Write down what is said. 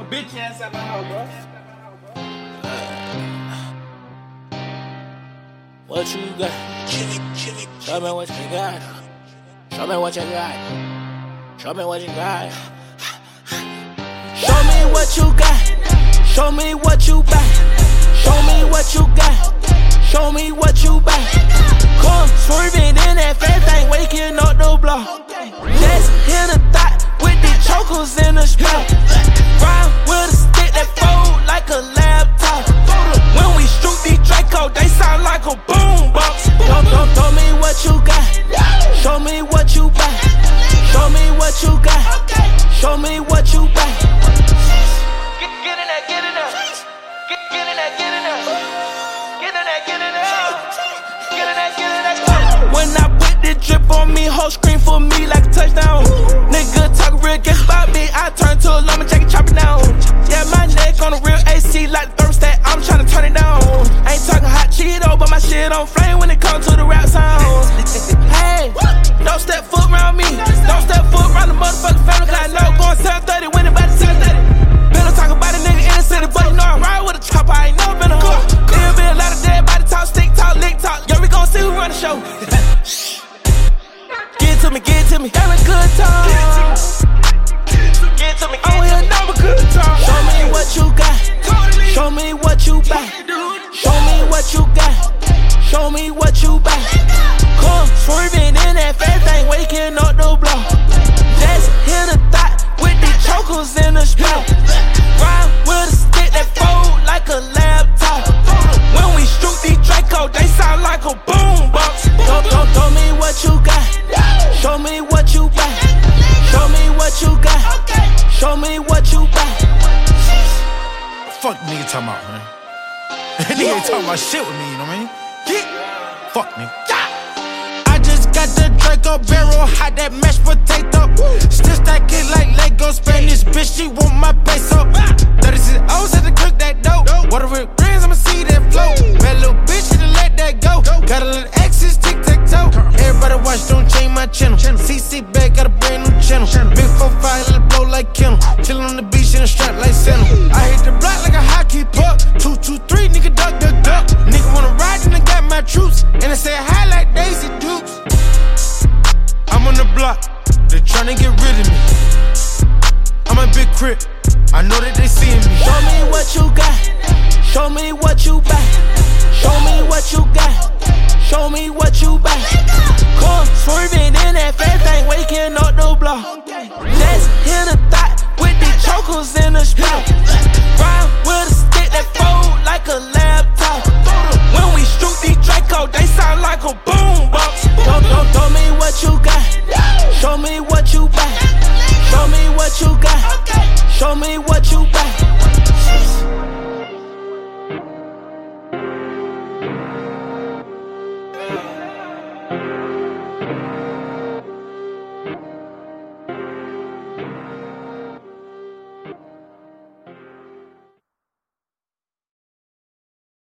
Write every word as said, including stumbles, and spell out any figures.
bitch ass out my house, bro. What you got? Show me what you got. Show me what you got. Show me what you got. Show me what you got. Show me what you buy. Show me what you got. Show me what you buy. Come swerving in that fast thing, waking up the block. Just hit a thought with the chokers in the spot. Ride with a stick that fold like a laptop. When we shoot these Draco, they sound like a boombox. Don't, don't, show me what you got. Show me what you buy. Show me what you got. Show me what you buy. Get, get in there, get in there. Get, get in there, get in there. Get in there, get in there. Get in there, get in there. When I put the drip on me, whole screen for me like a touchdown. Nigga talk real guess about me, I turn to a llama jacket, chop it down. Yeah, my neck on a real A C like the thermostat, I'm tryna turn it down. Ain't talking hot Cheeto, but my shit on flame when it comes to the rap sound. Hey, don't step foot around me, don't step foot around the motherfucking family, cause I know going seven thirty when it about to seven thirty. Been on talking about a nigga in the city, but you know I ride with a chopper, I ain't never been a hood. There'll be a lot of dead body talk, stick talk, lick talk. Yeah, we gon' see who run the show. Get to me, get to me, having a good time. Get to me, get oh, to me, I'm a good time. Show me what you got. Show me what you buy. Show me what you got. Show me what you buy. Come swerving in that fast thing, waking up the block. Just hit a thought with the chokers in the spot. Ride with a stick that fold like a laptop. When we shoot these Draco, they sound like a boombox. Don't, don't, show me what you got. Show me what you buy. Show me what you got. Show me what you buy. Fuck nigga talking about, man. Nigga ain't talking about shit with me, you know what I mean? Yeah. Fuck me. I just got the Draco barrel, hot that mashed potato. Still stack it like Lego. Spanish bitch, she want my peso. thirty-six O's had to cook that dope. Water with brands, I'ma see that flow. Bad little bitch, had to let that go. Got a little exes, tic-tac-toe. Everybody watch, don't change my channel. C C back, got a brand new channel. Big four five, let it blow like Kennel. Chillin' on the beach in a strap like Santa. I hit the block like a hockey puck. Two, two, three, nigga duck, duck, duck. Nigga wanna ride, and I got my troops. And I say hi like Daisy Dukes. I'm on the block, they tryna get rid of me. I'm a big crip, I know that they seeing me. Show me what you got. Show me what you buy. Show me what you got. Show me what you buy. Come swerving in that fast thing, waking up the block. Just hit a thought with the chokers in the spot. Ride